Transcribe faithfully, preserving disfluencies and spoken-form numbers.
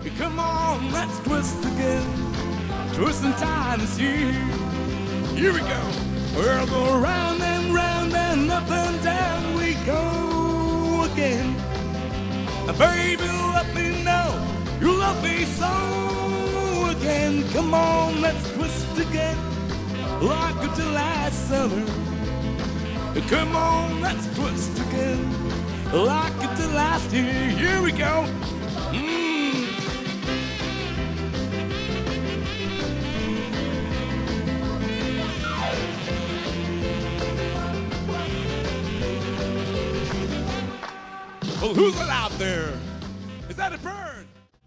Come on, let's twist again. Twisting time is here. Here we go. We'll go round and round and up and down we go again. Baby, let me know you love me so again. Come on, let's twist again like it's the last summer. Come on, let's twist again like it's the last year. Here we go. Mm. Well, who's it out there? Is that a bird?